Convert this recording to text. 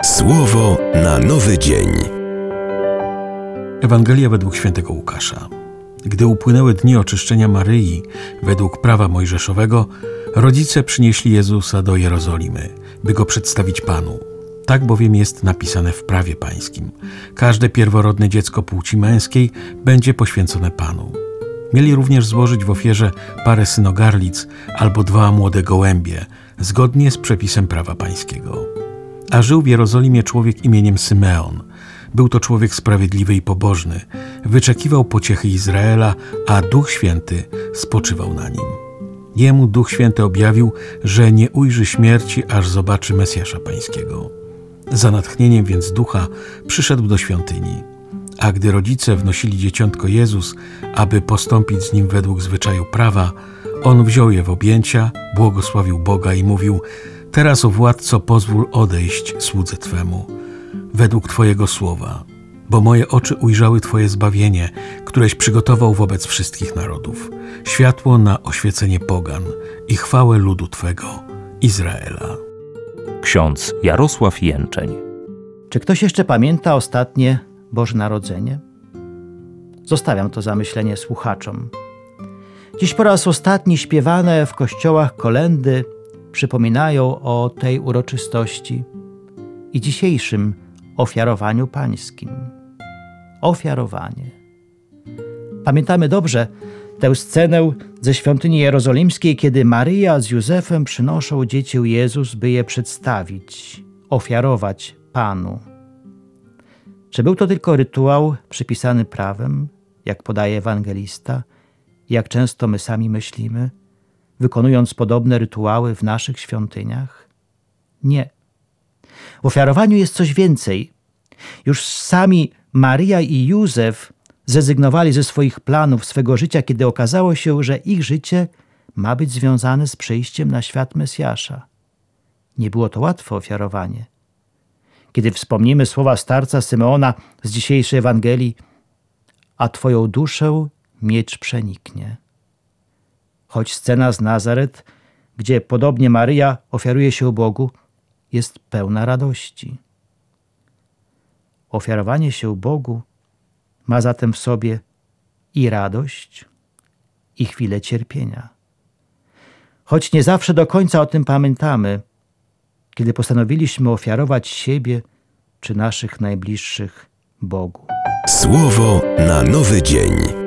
Słowo na nowy dzień. Ewangelia według świętego Łukasza. Gdy upłynęły dni oczyszczenia Maryi według prawa mojżeszowego, rodzice przynieśli Jezusa do Jerozolimy, by go przedstawić Panu. Tak bowiem jest napisane w prawie pańskim. Każde pierworodne dziecko płci męskiej będzie poświęcone Panu. Mieli również złożyć w ofierze parę synogarlic albo 2 młode gołębie, zgodnie z przepisem prawa pańskiego. A żył w Jerozolimie człowiek imieniem Symeon. Był to człowiek sprawiedliwy i pobożny. Wyczekiwał pociechy Izraela, a Duch Święty spoczywał na nim. Jemu Duch Święty objawił, że nie ujrzy śmierci, aż zobaczy Mesjasza pańskiego. Za natchnieniem więc Ducha przyszedł do świątyni. A gdy rodzice wnosili dzieciątko Jezus, aby postąpić z nim według zwyczaju prawa, on wziął je w objęcia, błogosławił Boga i mówił: Teraz, o Władco, pozwól odejść słudze Twemu, według Twojego słowa, bo moje oczy ujrzały Twoje zbawienie, któreś przygotował wobec wszystkich narodów, światło na oświecenie pogan i chwałę ludu Twego, Izraela. Ksiądz Jarosław Jęczeń. Czy ktoś jeszcze pamięta ostatnie Boże Narodzenie? Zostawiam to zamyślenie słuchaczom. Dziś po raz ostatni śpiewane w kościołach kolędy przypominają o tej uroczystości i dzisiejszym ofiarowaniu pańskim. Ofiarowanie. Pamiętamy dobrze tę scenę ze świątyni jerozolimskiej, kiedy Maryja z Józefem przynoszą dziecię Jezus, by je przedstawić, ofiarować Panu. Czy był to tylko rytuał przypisany prawem, jak podaje ewangelista, jak często my sami myślimy, wykonując podobne rytuały w naszych świątyniach? Nie. W ofiarowaniu jest coś więcej. Już sami Maryja i Józef zrezygnowali ze swoich planów, swego życia, kiedy okazało się, że ich życie ma być związane z przyjściem na świat Mesjasza. Nie było to łatwe ofiarowanie. Kiedy wspomnimy słowa starca Symeona z dzisiejszej Ewangelii: a Twoją duszę miecz przeniknie. Choć scena z Nazaret, gdzie podobnie Maryja ofiaruje się Bogu, jest pełna radości. Ofiarowanie się Bogu ma zatem w sobie i radość, i chwilę cierpienia. Choć nie zawsze do końca o tym pamiętamy, kiedy postanowiliśmy ofiarować siebie czy naszych najbliższych Bogu. Słowo na nowy dzień.